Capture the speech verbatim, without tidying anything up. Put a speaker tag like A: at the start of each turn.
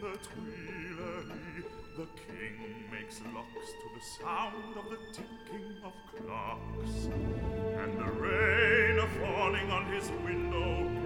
A: the Tuileries. The king makes locks to the sound of the ticking of clocks, and the rain a falling on his window